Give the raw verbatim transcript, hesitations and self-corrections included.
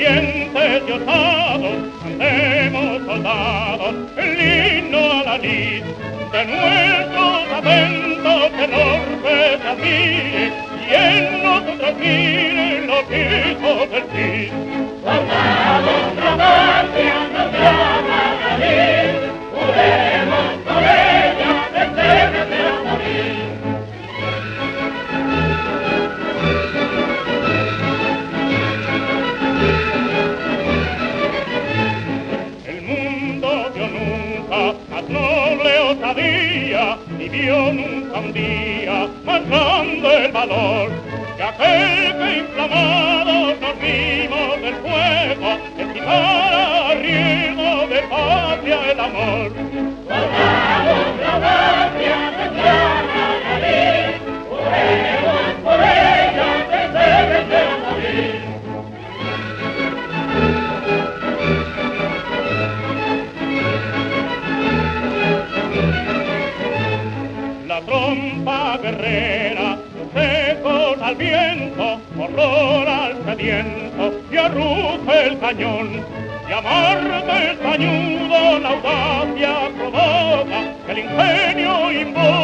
valientes y osados, cantemos soldados el himno a la lid de nuestros atentos que norte se admire y en nosotros miren los hijos del Cid. Soldados, la patria nos llama a salir, juremos por ella vencerse a morir. El mundo vio nunca más noble osadía, ni vio nunca un día más grande el valor, que aquel que inflamados nos vimos del fuego, excitar a riesgo de patria el amor. Soldados, la patria nos llama a salir, juremos por ella vencerse a morir. La trompa guerrera, los ecos al viento, horror al sediento, y arruja el cañón, y amarga el cañudo la audacia provoca, que el ingenio invoca.